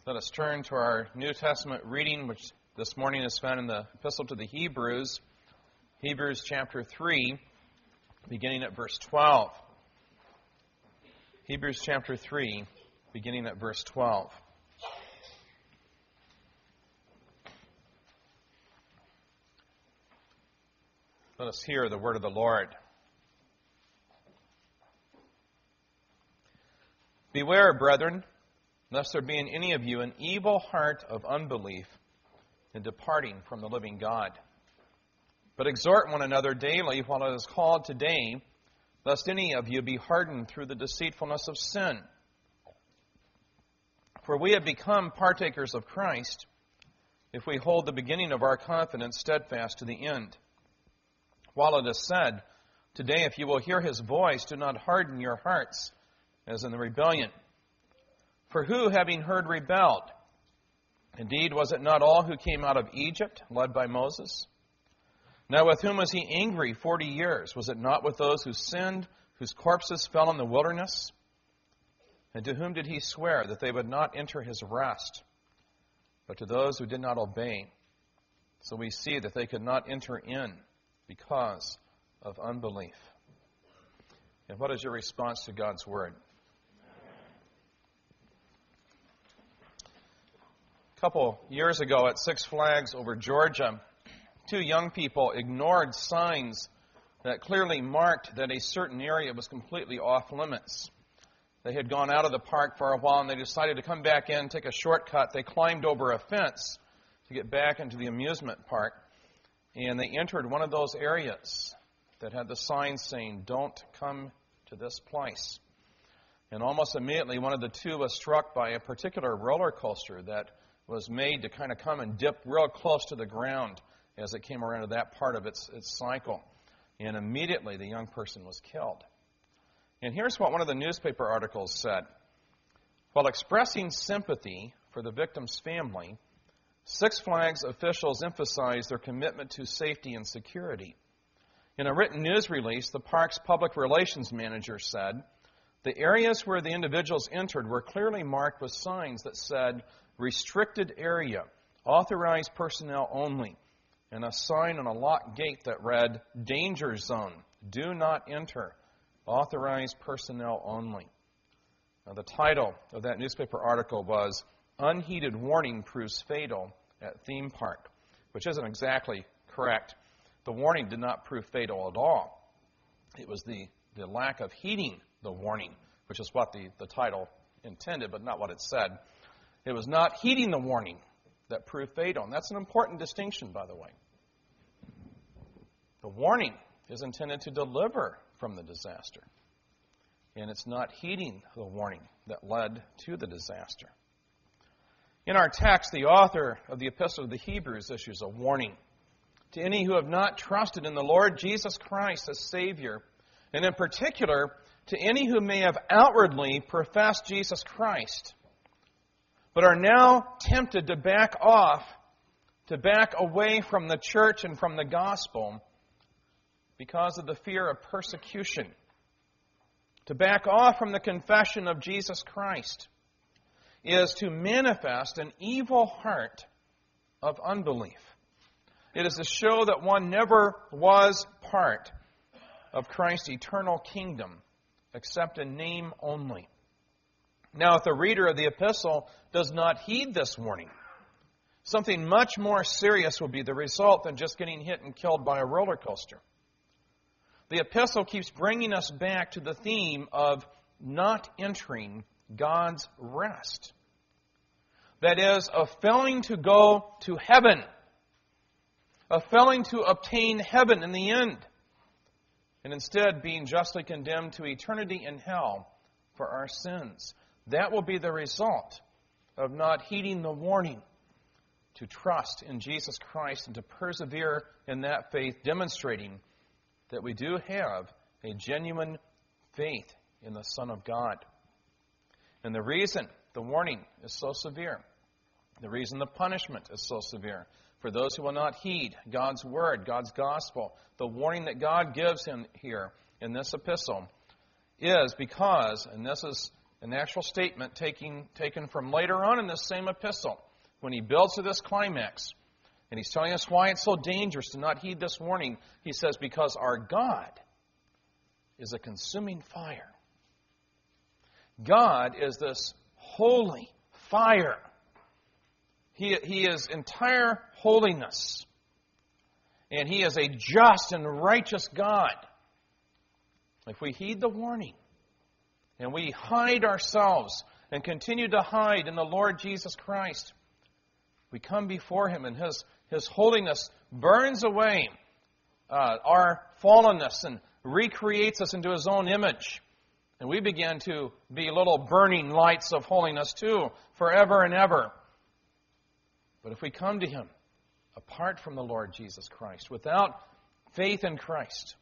Let us turn to our New Testament reading, which this morning is found in the Epistle to the Hebrews, Hebrews chapter 3, beginning at verse 12. Hebrews chapter 3, beginning at verse 12. Let us hear the word of the Lord. Beware, brethren, lest there be in any of you an evil heart of unbelief in departing from the living God. But exhort one another daily while it is called today, lest any of you be hardened through the deceitfulness of sin. For we have become partakers of Christ, if we hold the beginning of our confidence steadfast to the end. While it is said, today if you will hear his voice, do not harden your hearts, as in the rebellion. For who, having heard, rebelled? Indeed, was it not all who came out of Egypt, led by Moses? Now with whom was he angry 40 years? Was it not with those who sinned, whose corpses fell in the wilderness? And to whom did he swear that they would not enter his rest, but to those who did not obey? So we see that they could not enter in because of unbelief. And what is your response to God's word? A couple years ago at Six Flags over Georgia, two young people ignored signs that clearly marked that a certain area was completely off limits. They had gone out of the park for a while and they decided to come back in, take a shortcut. They climbed over a fence to get back into the amusement park, and they entered one of those areas that had the sign saying, "Don't come to this place." And almost immediately one of the two was struck by a particular roller coaster that was made to kind of come and dip real close to the ground as it came around to that part of its cycle. And immediately the young person was killed. And here's what one of the newspaper articles said. While expressing sympathy for the victim's family, Six Flags officials emphasized their commitment to safety and security. In a written news release, the park's public relations manager said, the areas where the individuals entered were clearly marked with signs that said, restricted area, authorized personnel only, and a sign on a locked gate that read, danger zone, do not enter, authorized personnel only. Now, the title of that newspaper article was, Unheeded Warning Proves Fatal at Theme Park, which isn't exactly correct. The warning did not prove fatal at all. It was the lack of heeding the warning, which is what the title intended, but not what it said. It was not heeding the warning that proved fatal. And that's an important distinction, by the way. The warning is intended to deliver from the disaster. And it's not heeding the warning that led to the disaster. In our text, the author of the Epistle to the Hebrews issues a warning to any who have not trusted in the Lord Jesus Christ as Savior, and in particular, to any who may have outwardly professed Jesus Christ, but are now tempted to back off, to back away from the church and from the gospel because of the fear of persecution, to back off from the confession of Jesus Christ is to manifest an evil heart of unbelief. It is to show that one never was part of Christ's eternal kingdom, except in name only. Now, if the reader of the epistle does not heed this warning, something much more serious will be the result than just getting hit and killed by a roller coaster. The epistle keeps bringing us back to the theme of not entering God's rest. That is, of failing to go to heaven, of failing to obtain heaven in the end, and instead being justly condemned to eternity in hell for our sins. That will be the result of not heeding the warning to trust in Jesus Christ and to persevere in that faith, demonstrating that we do have a genuine faith in the Son of God. And the reason the warning is so severe, the reason the punishment is so severe for those who will not heed God's word, God's gospel, the warning that God gives him here in this epistle, is because, and this is an actual statement taken from later on in this same epistle, when he builds to this climax. And he's telling us why it's so dangerous to not heed this warning. He says, because our God is a consuming fire. God is this holy fire. He is entire holiness. And He is a just and righteous God. If we heed the warning, and we hide ourselves and continue to hide in the Lord Jesus Christ, we come before Him, and His holiness burns away our fallenness and recreates us into His own image. And we begin to be little burning lights of holiness too, forever and ever. But if we come to Him apart from the Lord Jesus Christ, without faith in Christ,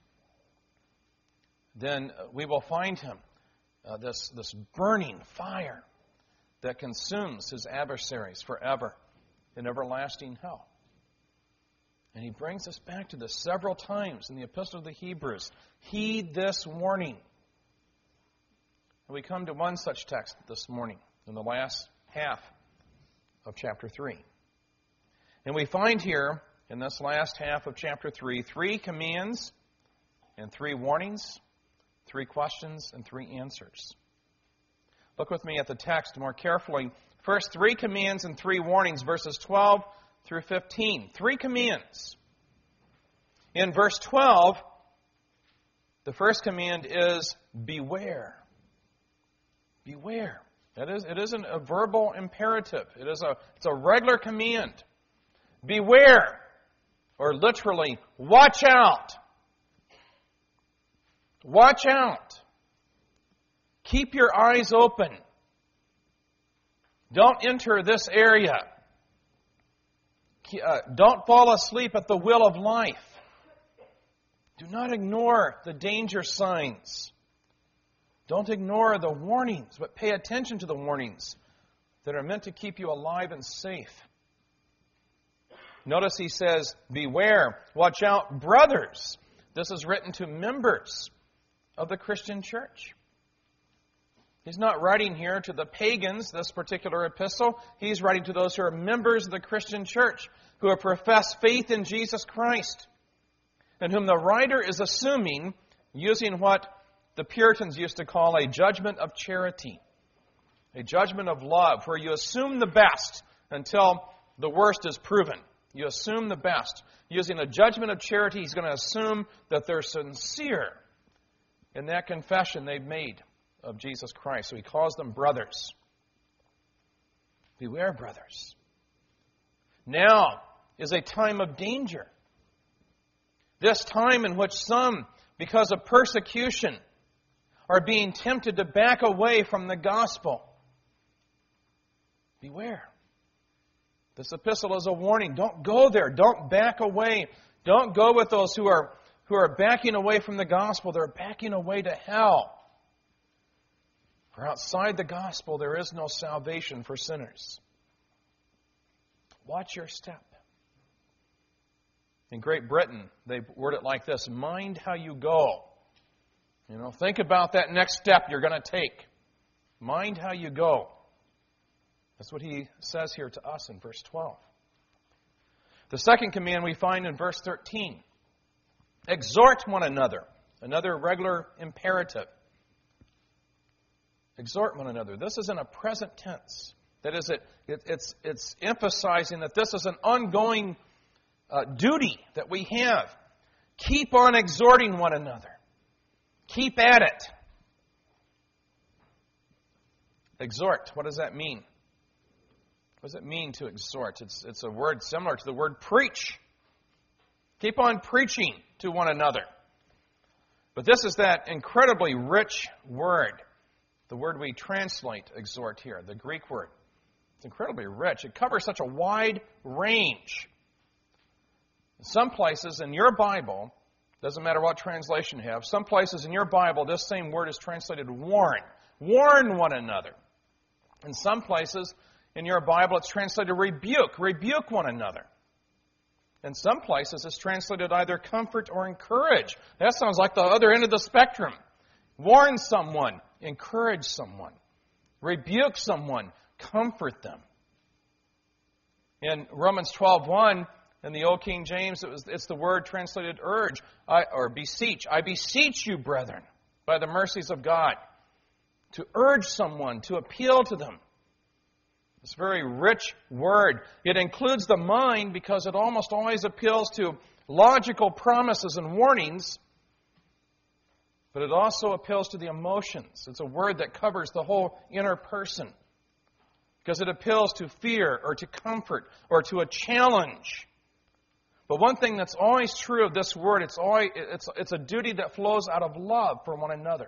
then we will find Him this burning fire that consumes His adversaries forever in everlasting hell. And he brings us back to this several times in the Epistle to the Hebrews. Heed this warning. And we come to one such text this morning in the last half of chapter 3. And we find here in this last half of chapter 3, 3 commands and 3 warnings, 3 questions and 3 answers. Look with me at the text more carefully. First, 3 commands and 3 warnings, verses 12 through 15. 3 commands. In verse 12, the first command is beware. Beware. It isn't a verbal imperative. It's a regular command. Beware, or literally, watch out. Watch out. Keep your eyes open. Don't enter this area. Don't fall asleep at the wheel of life. Do not ignore the danger signs. Don't ignore the warnings, but pay attention to the warnings that are meant to keep you alive and safe. Notice he says, beware, watch out, brothers. This is written to members of the Christian church. He's not writing here to the pagans, this particular epistle. He's writing to those who are members of the Christian church, who have professed faith in Jesus Christ, and whom the writer is assuming, using what the Puritans used to call a judgment of charity, a judgment of love, where you assume the best until the worst is proven. You assume the best. Using a judgment of charity, he's going to assume that they're sincere in that confession they've made of Jesus Christ. So he calls them brothers. Beware, brothers. Now is a time of danger. This time in which some, because of persecution, are being tempted to back away from the gospel. Beware. This epistle is a warning. Don't go there. Don't back away. Don't go with those who are backing away from the gospel. They're backing away to hell. For outside the gospel, there is no salvation for sinners. Watch your step. In Great Britain, they word it like this: mind how you go. Think about that next step you're going to take. Mind how you go. That's what he says here to us in verse 12. The second command we find in verse 13. Exhort one another. Another regular imperative. Exhort one another. This is in a present tense. That is, it's emphasizing that this is an ongoing duty that we have. Keep on exhorting one another. Keep at it. Exhort. What does that mean? What does it mean to exhort? It's a word similar to the word preach. Keep on preaching to one another. But this is that incredibly rich word. The word we translate exhort here, the Greek word. It's incredibly rich. It covers such a wide range. In some places in your Bible, doesn't matter what translation you have, some places in your Bible, this same word is translated warn. Warn one another. In some places in your Bible, it's translated rebuke. Rebuke one another. In some places, it's translated either comfort or encourage. That sounds like the other end of the spectrum. Warn someone. Encourage someone. Rebuke someone. Comfort them. In Romans 12:1, in the Old King James, it's the word translated urge, or beseech. I beseech you, brethren, by the mercies of God, to urge someone, to appeal to them. It's a very rich word. It includes the mind because it almost always appeals to logical promises and warnings, but it also appeals to the emotions. It's a word that covers the whole inner person because it appeals to fear or to comfort or to a challenge. But one thing that's always true of this word, it's a duty that flows out of love for one another.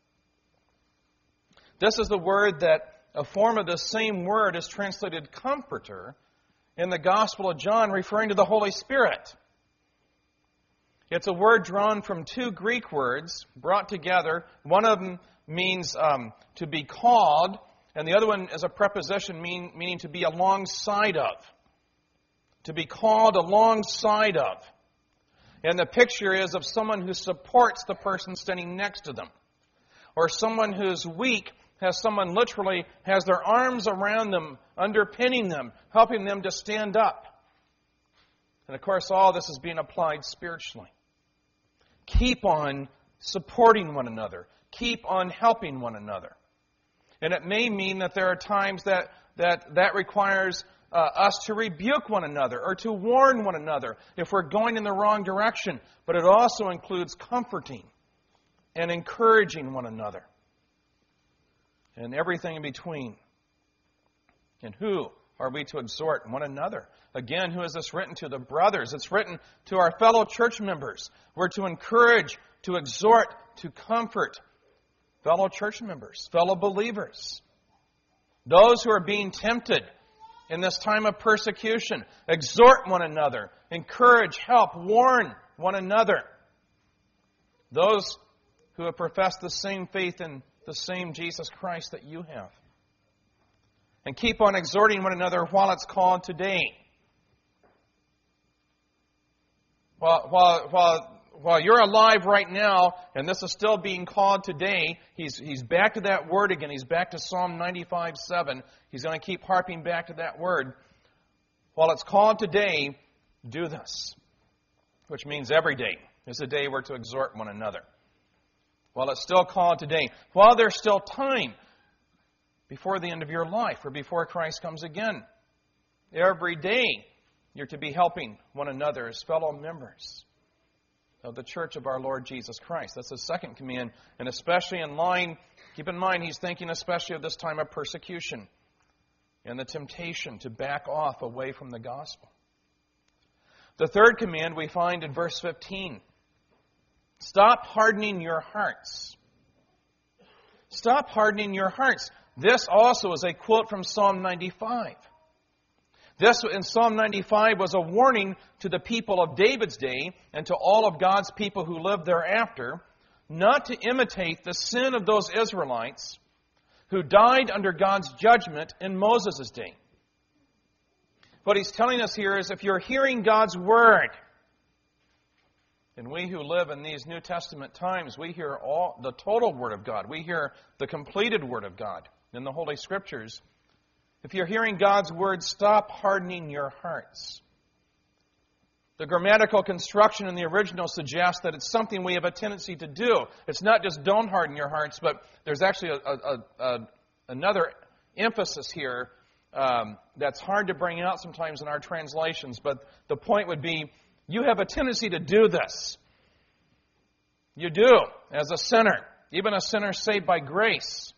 This is the word that a form of the same word is translated comforter in the Gospel of John, referring to the Holy Spirit. It's a word drawn from two Greek words brought together. One of them means to be called, and the other one is a preposition meaning to be alongside of. To be called alongside of. And the picture is of someone who supports the person standing next to them. Or someone who's weak has someone literally has their arms around them, underpinning them, helping them to stand up. And of course, all this is being applied spiritually. Keep on supporting one another. Keep on helping one another. And it may mean that there are times that requires us to rebuke one another or to warn one another if we're going in the wrong direction. But it also includes comforting and encouraging one another. And everything in between. And who are we to exhort one another? Again, who is this written to? The brothers. It's written to our fellow church members. We're to encourage, to exhort, to comfort fellow church members, fellow believers. Those who are being tempted in this time of persecution. Exhort one another. Encourage, help, warn one another. Those who have professed the same faith in the same Jesus Christ that you have. And keep on exhorting one another while it's called today. While you're alive right now, and this is still being called today, he's back to that word again. He's back to Psalm 95:7. He's going to keep harping back to that word. While it's called today, do this. Which means every day is a day we're to exhort one another. While it's still called today. While there's still time before the end of your life or before Christ comes again. Every day you're to be helping one another as fellow members of the church of our Lord Jesus Christ. That's the second command, and especially in line, keep in mind he's thinking especially of this time of persecution and the temptation to back off away from the gospel. The third command we find in verse 15. Stop hardening your hearts. Stop hardening your hearts. This also is a quote from Psalm 95. This in Psalm 95 was a warning to the people of David's day and to all of God's people who lived thereafter not to imitate the sin of those Israelites who died under God's judgment in Moses' day. What he's telling us here is if you're hearing God's word, and we who live in these New Testament times, we hear all the total Word of God. We hear the completed Word of God in the Holy Scriptures. If you're hearing God's Word, stop hardening your hearts. The grammatical construction in the original suggests that it's something we have a tendency to do. It's not just don't harden your hearts, but there's actually another emphasis here that's hard to bring out sometimes in our translations. But the point would be, you have a tendency to do this. You do, as a sinner, even a sinner saved by grace.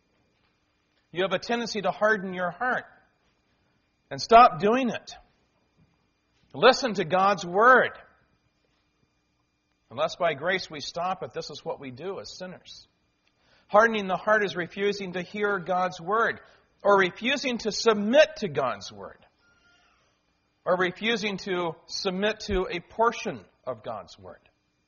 You have a tendency to harden your heart. And stop doing it. Listen to God's Word. Unless by grace we stop it, this is what we do as sinners. Hardening the heart is refusing to hear God's Word, or refusing to submit to God's Word, or refusing to submit to a portion of God's Word.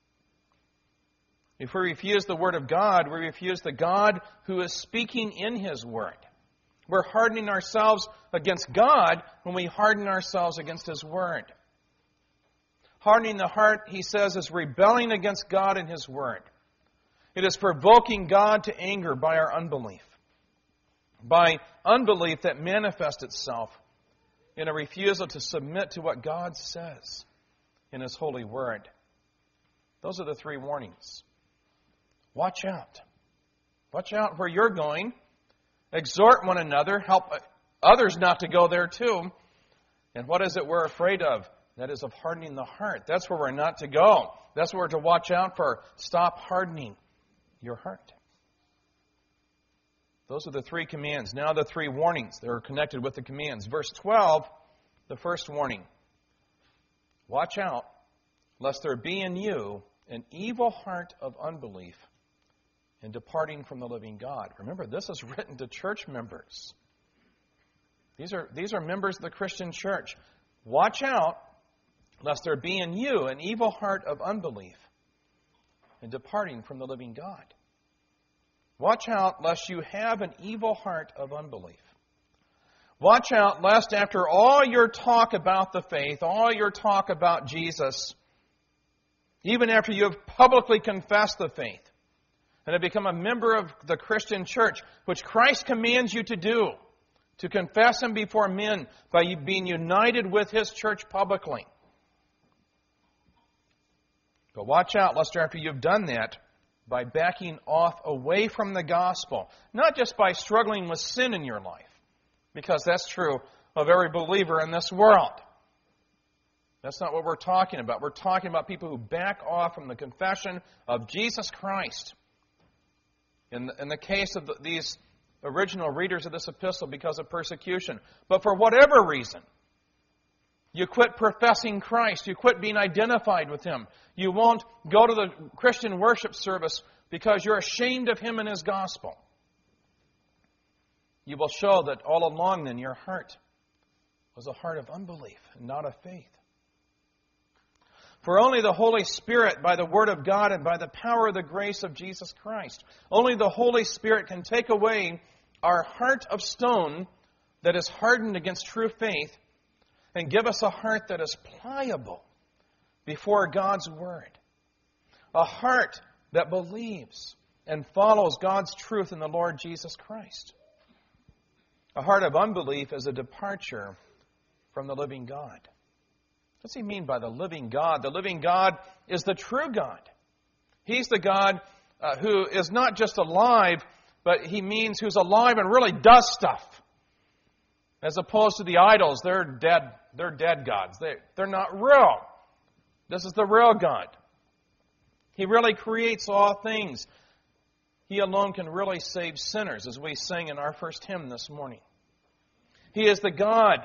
If we refuse the Word of God, we refuse the God who is speaking in His Word. We're hardening ourselves against God when we harden ourselves against His Word. Hardening the heart, he says, is rebelling against God and His Word. It is provoking God to anger by our unbelief. by unbelief that manifests itself in a refusal to submit to what God says in His holy word. Those are the three warnings. Watch out. Watch out where you're going. Exhort one another. Help others not to go there too. And what is it we're afraid of? That is of hardening the heart. That's where we're not to go. That's what we're to watch out for. Stop hardening your heart. Those are the three commands. Now the three warnings that are connected with the commands. Verse 12, the first warning. Watch out, lest there be in you an evil heart of unbelief in departing from the living God. Remember, this is written to church members. These are members of the Christian church. Watch out, lest there be in you an evil heart of unbelief in departing from the living God. Watch out, lest you have an evil heart of unbelief. Watch out, lest after all your talk about the faith, all your talk about Jesus, even after you have publicly confessed the faith and have become a member of the Christian church, which Christ commands you to do, to confess Him before men by being united with His church publicly. But watch out, lest after you've done that, by backing off away from the gospel, not just by struggling with sin in your life, because that's true of every believer in this world. That's not what we're talking about. We're talking about people who back off from the confession of Jesus Christ. In the case of these original readers of this epistle, because of persecution. But for whatever reason, you quit professing Christ. You quit being identified with Him. You won't go to the Christian worship service because you're ashamed of Him and His gospel. You will show that all along then your heart was a heart of unbelief and not of faith. For only the Holy Spirit, by the Word of God and by the power of the grace of Jesus Christ, only the Holy Spirit can take away our heart of stone that is hardened against true faith and give us a heart that is pliable before God's Word. A heart that believes and follows God's truth in the Lord Jesus Christ. A heart of unbelief is a departure from the living God. What does he mean by the living God? The living God is the true God. He's the God who is not just alive, but He means who's alive and really does stuff. As opposed to the idols, they're dead gods. They're not real. This is the real God. He really creates all things. He alone can really save sinners, as we sang in our first hymn this morning. He is the God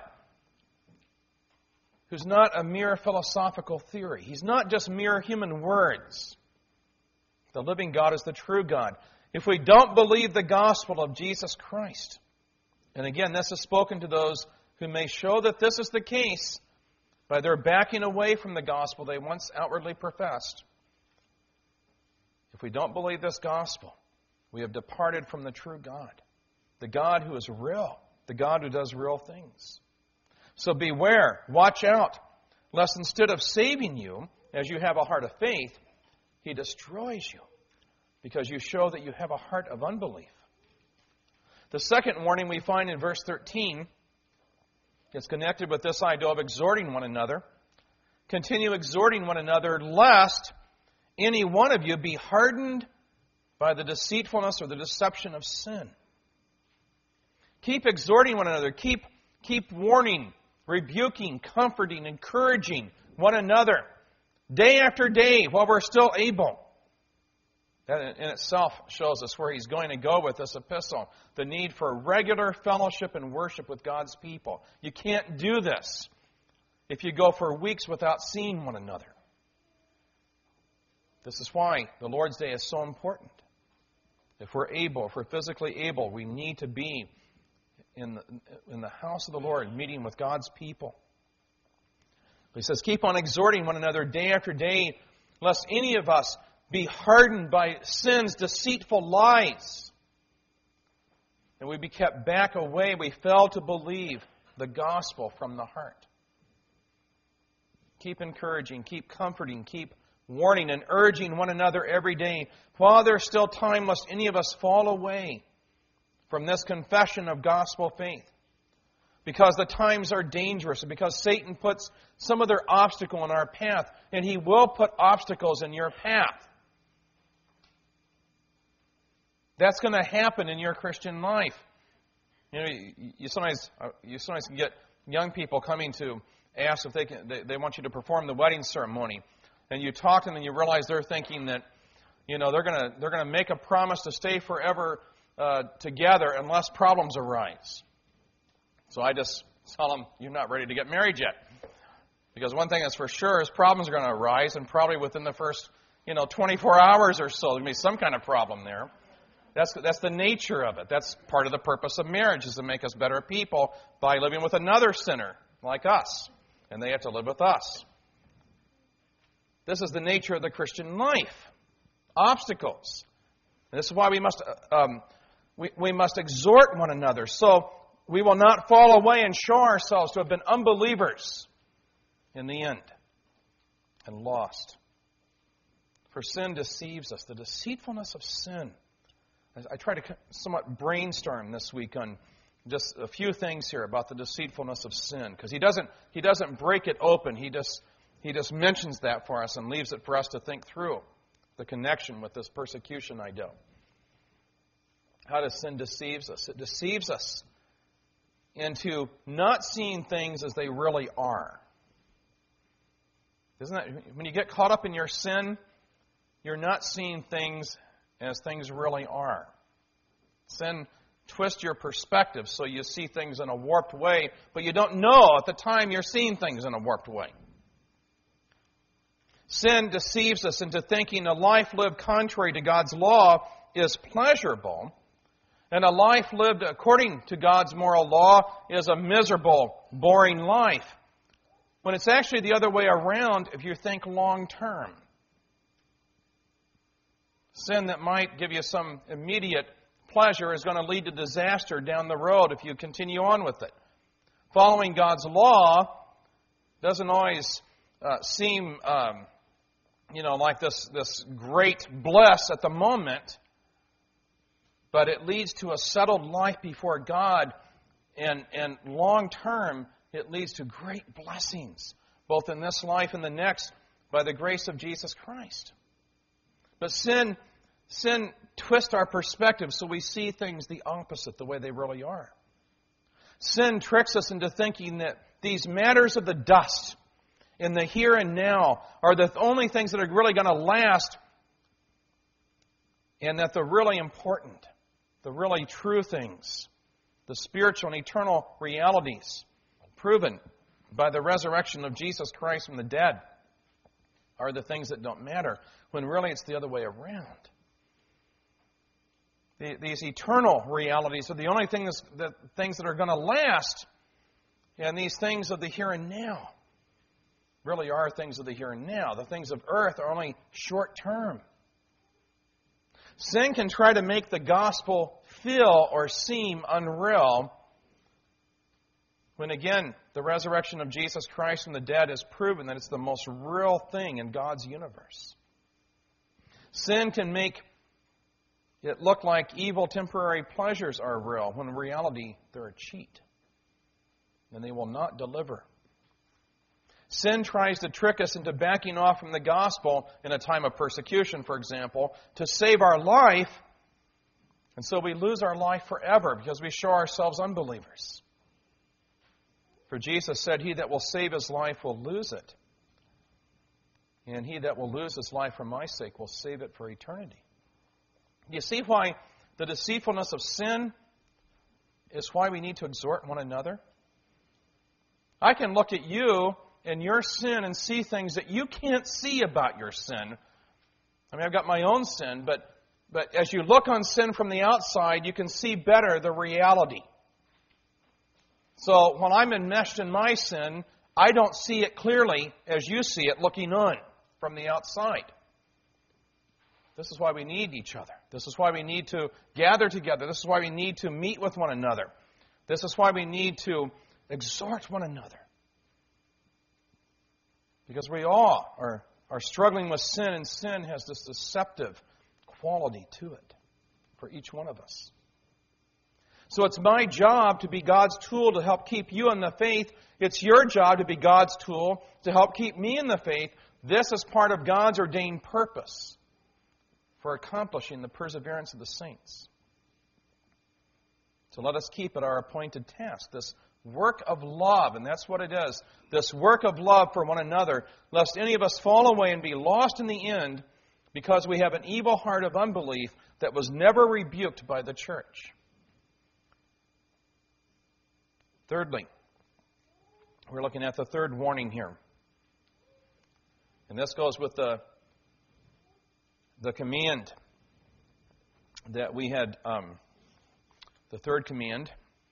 who's not a mere philosophical theory. He's not just mere human words. The living God is the true God. If we don't believe the gospel of Jesus Christ, and again, this is spoken to those who may show that this is the case by their backing away from the gospel they once outwardly professed. If we don't believe this gospel, we have departed from the true God, the God who is real, the God who does real things. So beware, watch out, lest instead of saving you, as you have a heart of faith, He destroys you, because you show that you have a heart of unbelief. The second warning we find in verse 13 is connected with this idea of exhorting one another. Continue exhorting one another, lest any one of you be hardened by the deceitfulness or the deception of sin. Keep exhorting one another. Keep warning, rebuking, comforting, encouraging one another day after day while we're still able. That in itself shows us where he's going to go with this epistle. The need for regular fellowship and worship with God's people. You can't do this if you go for weeks without seeing one another. This is why the Lord's Day is so important. If we're able, if we're physically able, we need to be in the house of the Lord, meeting with God's people. He says, keep on exhorting one another day after day, lest any of us be hardened by sin's deceitful lies. And we be kept back away. We fail to believe the gospel from the heart. Keep encouraging, keep comforting, keep warning and urging one another every day, while there's still time, lest any of us fall away from this confession of gospel faith. Because the times are dangerous, and because Satan puts some other obstacle in our path, and he will put obstacles in your path. That's going to happen in your Christian life. You sometimes can get young people coming to ask if they want you to perform the wedding ceremony, and you talk to them and you realize they're thinking that they're going to make a promise to stay forever together unless problems arise. So I just tell them, you're not ready to get married yet. Because one thing that's for sure is problems are going to arise, and probably within the first 24 hours or so, there's going to be some kind of problem there. That's the nature of it. That's part of the purpose of marriage, is to make us better people by living with another sinner like us. And they have to live with us. This is the nature of the Christian life. Obstacles. And this is why we must exhort one another. So we will not fall away and show ourselves to have been unbelievers in the end and lost. For sin deceives us. The deceitfulness of sin. I try to somewhat brainstorm this week on just a few things here about the deceitfulness of sin, because he doesn't break it open. He just mentions that for us and leaves it for us to think through the connection with this persecution idea. How does sin deceive us? It deceives us into not seeing things as they really are. Isn't that when you get caught up in your sin, you're not seeing things as things really are. Sin twists your perspective so you see things in a warped way, but you don't know at the time you're seeing things in a warped way. Sin deceives us into thinking a life lived contrary to God's law is pleasurable, and a life lived according to God's moral law is a miserable, boring life, when it's actually the other way around if you think long term. Sin that might give you some immediate pleasure is going to lead to disaster down the road if you continue on with it. Following God's law doesn't always seem, like this great bliss at the moment, but it leads to a settled life before God, and long term, it leads to great blessings, both in this life and the next, by the grace of Jesus Christ. But sin twists our perspective so we see things the opposite, the way they really are. Sin tricks us into thinking that these matters of the dust in the here and now are the only things that are really going to last, and that the really important, the really true things, the spiritual and eternal realities proven by the resurrection of Jesus Christ from the dead, are the things that don't matter, when really it's the other way around. These eternal realities are the only things that are going to last, and these things of the here and now really are things of the here and now. The things of earth are only short term. Sin can try to make the gospel feel or seem unreal, when again, the resurrection of Jesus Christ from the dead has proven that it's the most real thing in God's universe. Sin can make it look like evil temporary pleasures are real, when in reality they're a cheat, and they will not deliver. Sin tries to trick us into backing off from the gospel in a time of persecution, for example, to save our life, and so we lose our life forever because we show ourselves unbelievers. For Jesus said, "He that will save his life will lose it, and he that will lose his life for my sake will save it for eternity." You see why the deceitfulness of sin is why we need to exhort one another? I can look at you and your sin and see things that you can't see about your sin. I mean, I've got my own sin, but as you look on sin from the outside, you can see better the reality. So when I'm enmeshed in my sin, I don't see it clearly as you see it looking on from the outside. This is why we need each other. This is why we need to gather together. This is why we need to meet with one another. This is why we need to exhort one another. Because we all are struggling with sin, and sin has this deceptive quality to it for each one of us. So it's my job to be God's tool to help keep you in the faith. It's your job to be God's tool to help keep me in the faith. This is part of God's ordained purpose for accomplishing the perseverance of the saints. So let us keep at our appointed task, this work of love, and that's what it is, this work of love for one another, lest any of us fall away and be lost in the end because we have an evil heart of unbelief that was never rebuked by the church. Thirdly, we're looking at the third warning here. And this goes with the command that we had, the third command,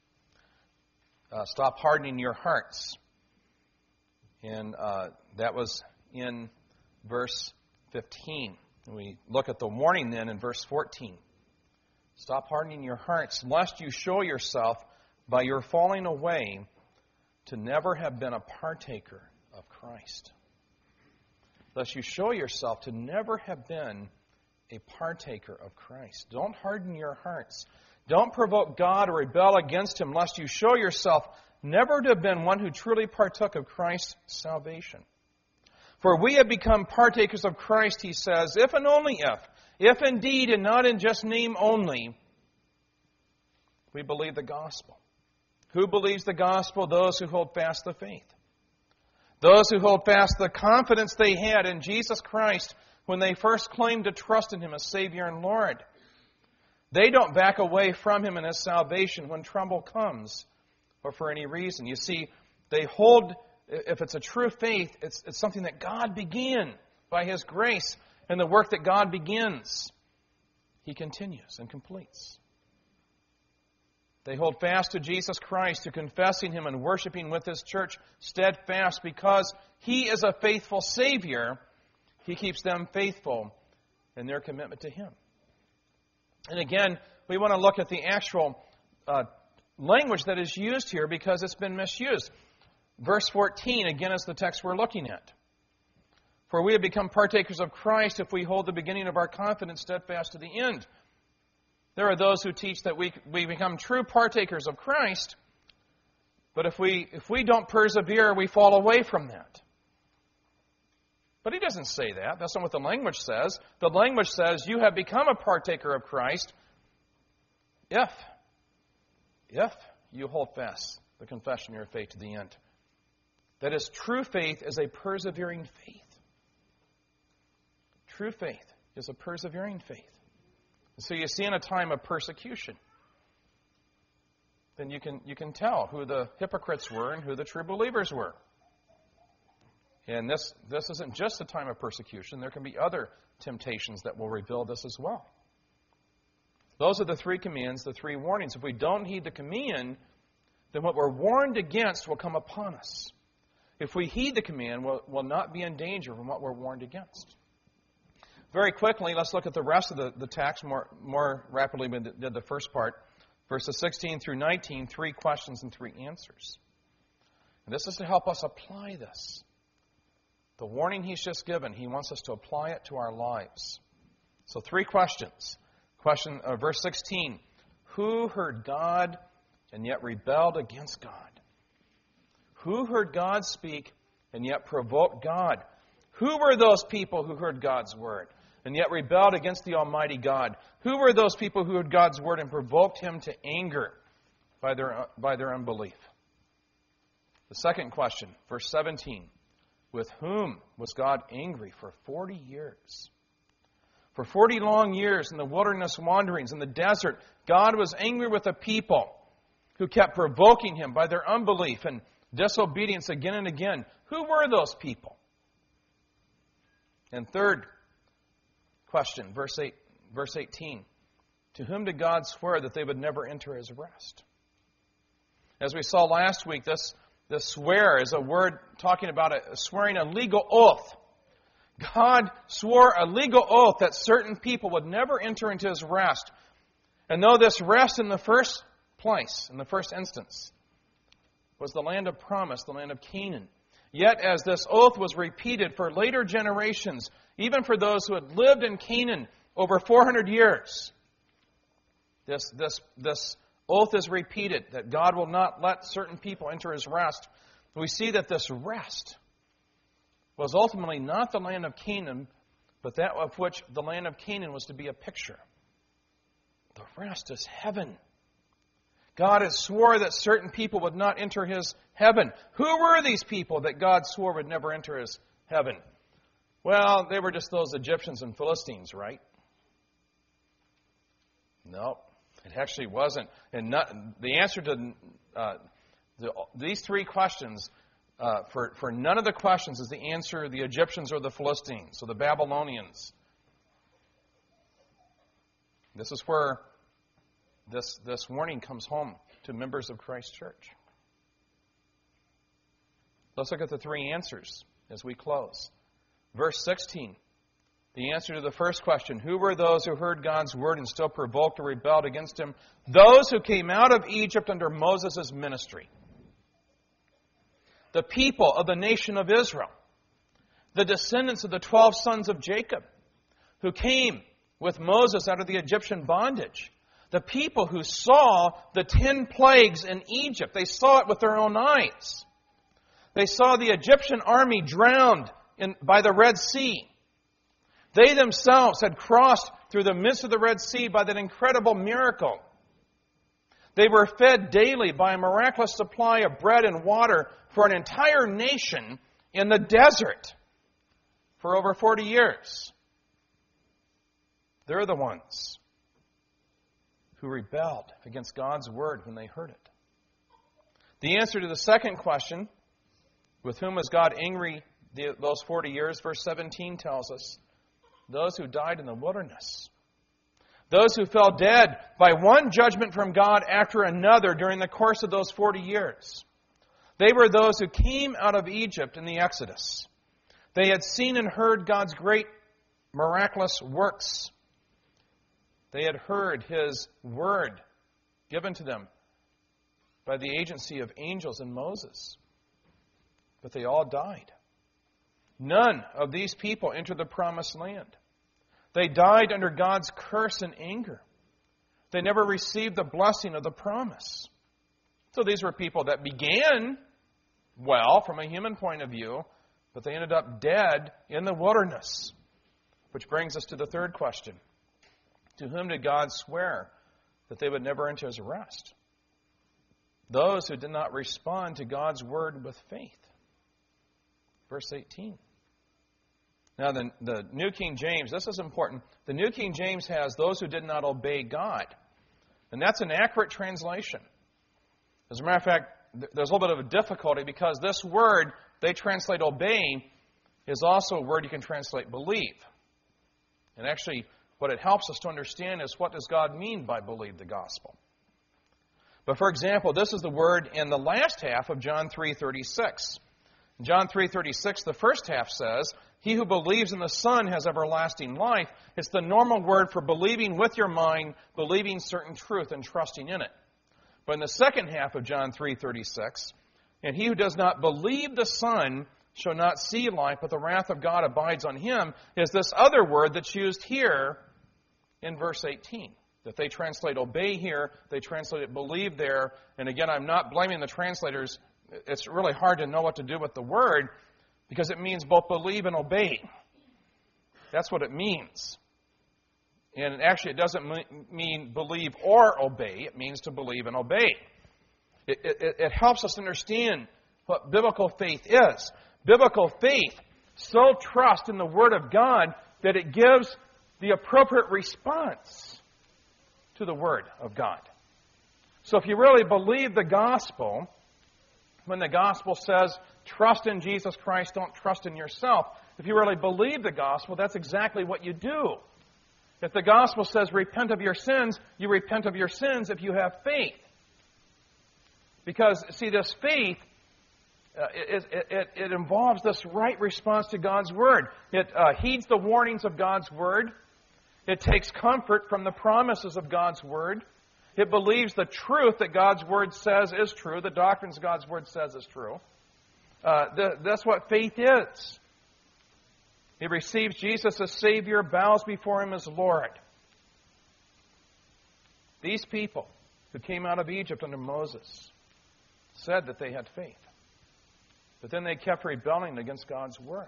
stop hardening your hearts. And that was in verse 15. We look at the warning then in verse 14. Stop hardening your hearts, lest you show yourself by your falling away to never have been a partaker of Christ. Lest you show yourself to never have been a partaker of Christ. Don't harden your hearts. Don't provoke God or rebel against Him, lest you show yourself never to have been one who truly partook of Christ's salvation. For we have become partakers of Christ, he says, if and only if indeed and not in just name only, we believe the gospel. Who believes the gospel? Those who hold fast the faith. Those who hold fast the confidence they had in Jesus Christ when they first claimed to trust in Him as Savior and Lord. They don't back away from Him and His salvation when trouble comes or for any reason. You see, they hold, if it's a true faith, it's something that God began by His grace, and the work that God begins, He continues and completes. They hold fast to Jesus Christ, to confessing Him and worshiping with His church steadfast because He is a faithful Savior. He keeps them faithful in their commitment to Him. And again, we want to look at the actual language that is used here because it's been misused. Verse 14, again, is the text we're looking at. For we have become partakers of Christ if we hold the beginning of our confidence steadfast to the end. There are those who teach that we become true partakers of Christ, but if we don't persevere, we fall away from that. But he doesn't say that. That's not what the language says. The language says you have become a partaker of Christ if you hold fast the confession of your faith to the end. That is, true faith is a persevering faith. True faith is a persevering faith. So you see, in a time of persecution, then you can tell who the hypocrites were and who the true believers were. And this isn't just a time of persecution. There can be other temptations that will reveal this as well. Those are the three commands, the three warnings. If we don't heed the command, then what we're warned against will come upon us. If we heed the command, we'll not be in danger from what we're warned against. Very quickly, let's look at the rest of the text more rapidly than we did the first part. Verses 16 through 19, 3 questions and 3 answers. And this is to help us apply this. The warning he's just given, he wants us to apply it to our lives. So 3 questions. Verse 16, who heard God and yet rebelled against God? Who heard God speak and yet provoked God? Who were those people who heard God's word and yet rebelled against the Almighty God? Who were those people who heard God's word and provoked Him to anger by their unbelief? The second question, verse 17. With whom was God angry for 40 years? For 40 long years in the wilderness wanderings, in the desert, God was angry with a people who kept provoking Him by their unbelief and disobedience again and again. Who were those people? And third question, verse 18. To whom did God swear that they would never enter His rest? As we saw last week, this swear is a word talking about swearing a legal oath. God swore a legal oath that certain people would never enter into His rest. And though this rest in the first place, in the first instance, was the land of promise, the land of Canaan, yet as this oath was repeated for later generations, even for those who had lived in Canaan over 400 years, this oath is repeated that God will not let certain people enter His rest, we see that this rest was ultimately not the land of Canaan, but that of which the land of Canaan was to be a picture. The rest is heaven. God had swore that certain people would not enter His heaven. Who were these people that God swore would never enter His heaven? Well, they were just those Egyptians and Philistines, right? No, it actually wasn't. And the answer to these three questions, for none of the questions is the answer the Egyptians or the Philistines or the Babylonians. This is where this warning comes home to members of Christ Church. Let's look at the three answers as we close. Verse 16, the answer to the first question, who were those who heard God's word and still provoked or rebelled against Him? Those who came out of Egypt under Moses' ministry. The people of the nation of Israel. The descendants of the 12 sons of Jacob who came with Moses out of the Egyptian bondage. The people who saw the 10 plagues in Egypt. They saw it with their own eyes. They saw the Egyptian army drowned by the Red Sea. They themselves had crossed through the midst of the Red Sea by that incredible miracle. They were fed daily by a miraculous supply of bread and water for an entire nation in the desert for over 40 years. They're the ones who rebelled against God's word when they heard it. The answer to the second question, with whom was God angry those 40 years, verse 17 tells us, those who died in the wilderness. Those who fell dead by one judgment from God after another during the course of those 40 years. They were those who came out of Egypt in the Exodus. They had seen and heard God's great miraculous works. They had heard His word given to them by the agency of angels and Moses. But they all died. None of these people entered the promised land. They died under God's curse and anger. They never received the blessing of the promise. So these were people that began well from a human point of view, but they ended up dead in the wilderness. Which brings us to the third question. To whom did God swear that they would never enter His rest? Those who did not respond to God's word with faith. Verse 18. Now, the New King James, this is important. The New King James has those who did not obey God. And that's an accurate translation. As a matter of fact, there's a little bit of a difficulty because this word they translate obey is also a word you can translate believe. And actually, what it helps us to understand is what does God mean by believe the gospel. But for example, this is the word in the last half of John 3:36. In John 3:36, the first half says, he who believes in the Son has everlasting life. It's the normal word for believing with your mind, believing certain truth and trusting in it. But in the second half of John 3:36, and he who does not believe the Son shall not see life, but the wrath of God abides on him, is this other word that's used here in verse 18. That they translate obey here, they translate it believe there. And again, I'm not blaming the translators. It's really hard to know what to do with the word because it means both believe and obey. That's what it means. And actually, it doesn't mean believe or obey. It means to believe and obey. It helps us understand what biblical faith is. Biblical faith so trusts in the Word of God that it gives the appropriate response to the Word of God. So if you really believe the gospel, when the gospel says, trust in Jesus Christ, don't trust in yourself, if you really believe the gospel, that's exactly what you do. If the gospel says repent of your sins, you repent of your sins if you have faith. Because, see, this faith, it involves this right response to God's Word. It heeds the warnings of God's Word. It takes comfort from the promises of God's Word. It believes the truth that God's Word says is true, the doctrines God's Word says is true. That's what faith is. It receives Jesus as Savior, bows before Him as Lord. These people who came out of Egypt under Moses said that they had faith. But then they kept rebelling against God's word.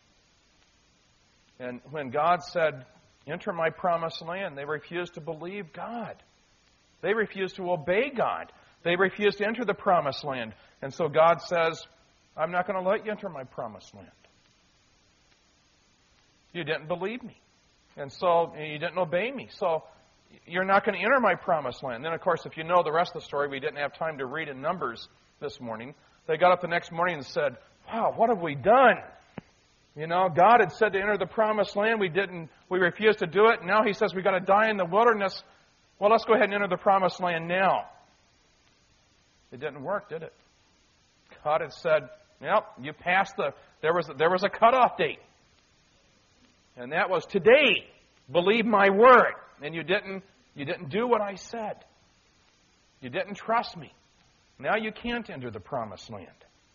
And when God said, enter my promised land, they refused to believe God. They refused to obey God. They refused to enter the promised land. And so God says, I'm not going to let you enter my promised land. You didn't believe me. And so you didn't obey me. So you're not going to enter my promised land. Then, of course, if you know the rest of the story, we didn't have time to read in Numbers this morning. They got up the next morning and said, wow, what have we done? You know, God had said to enter the promised land. We refused to do it. Now he says we got to die in the wilderness. Well, let's go ahead and enter the promised land now. It didn't work, did it? God had said, yep, you passed there was a cutoff date. And that was today. Believe my word. And you didn't do what I said. You didn't trust me. Now you can't enter the promised land.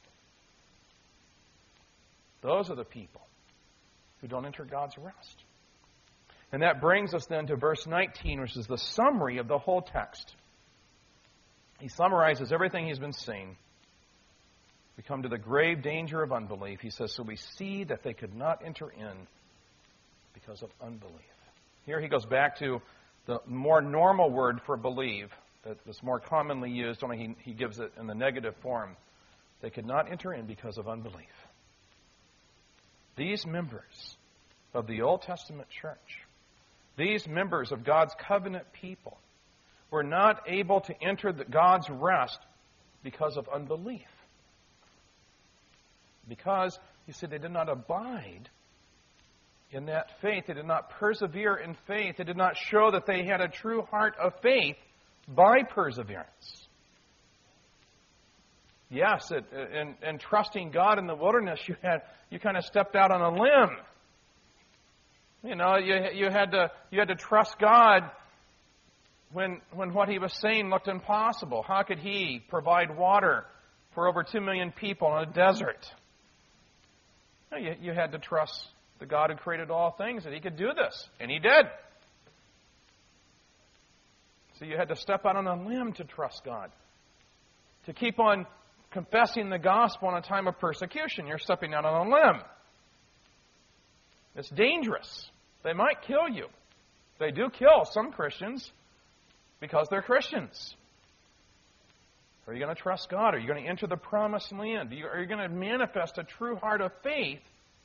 Those are the people who don't enter God's rest. And that brings us then to verse 19, which is the summary of the whole text. He summarizes everything he's been saying. We come to the grave danger of unbelief. He says, so we see that they could not enter in because of unbelief. Here he goes back to the more normal word for believe that's more commonly used, only he gives it in the negative form. They could not enter in because of unbelief. These members of the Old Testament church, these members of God's covenant people, were not able to enter God's rest because of unbelief. Because, you see, they did not abide in that faith. They did not persevere in faith. They did not show that they had a true heart of faith by perseverance. Yes, in trusting God in the wilderness, you kind of stepped out on a limb. You know, you had to trust God when what He was saying looked impossible. How could He provide water for over 2 million people in a desert? You had to trust the God who created all things that He could do this, and He did. So you had to step out on a limb to trust God. To keep on confessing the gospel in a time of persecution, you're stepping out on a limb. It's dangerous. They might kill you. They do kill some Christians because they're Christians. Are you going to trust God? Are you going to enter the promised land? Are you going to manifest a true heart of faith?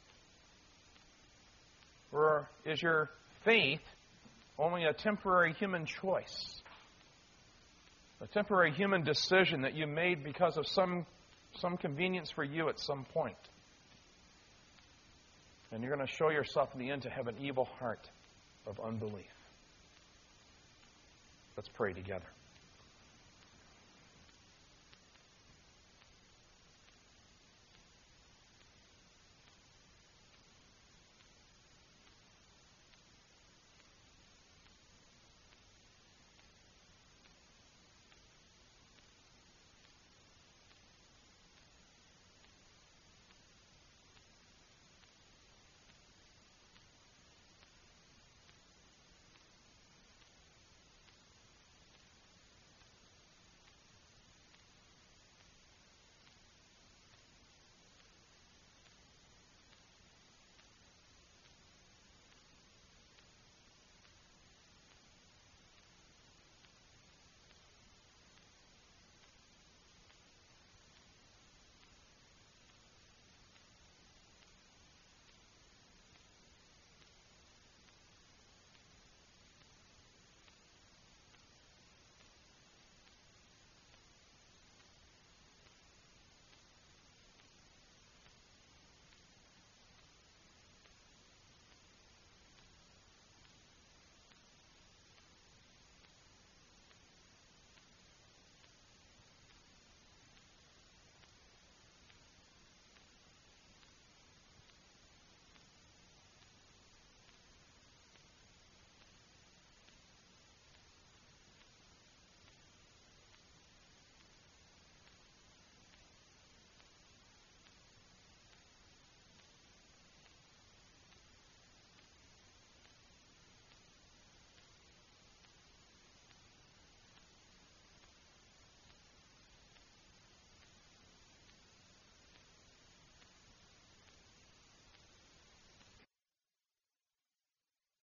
Or is your faith only a temporary human choice? A temporary human decision that you made because of some convenience for you at some point. And you're going to show yourself in the end to have an evil heart of unbelief. Let's pray together.